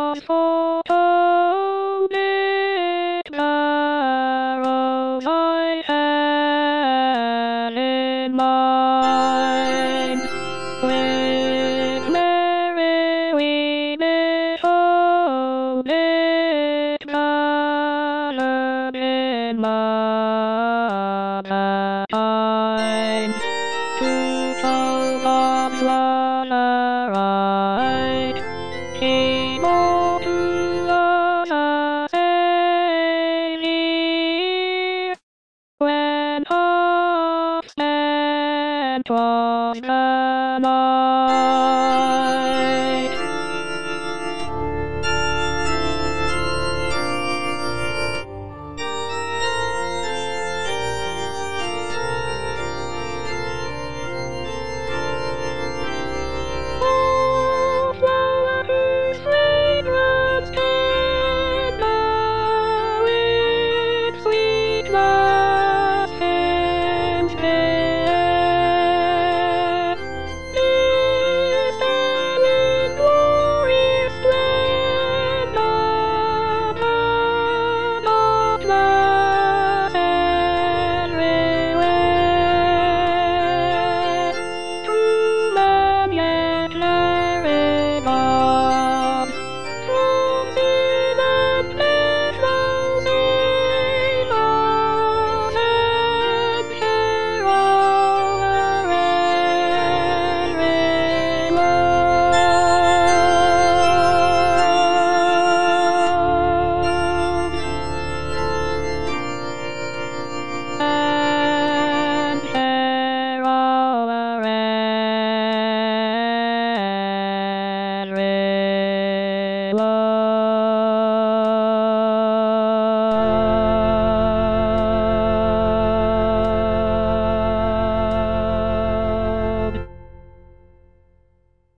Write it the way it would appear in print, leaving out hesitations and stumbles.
was photonic arrows I had in mind. With Mary we metonic colored in my mind. Two toes one right. Came all to us a sailor. When off and 'twas the night. Oh, flower whose fragrance tender with sweet blossoms bear, is there in glorious splendor dauntless and rare. True man yet carried on from sea and meadows, sailors and heroes and and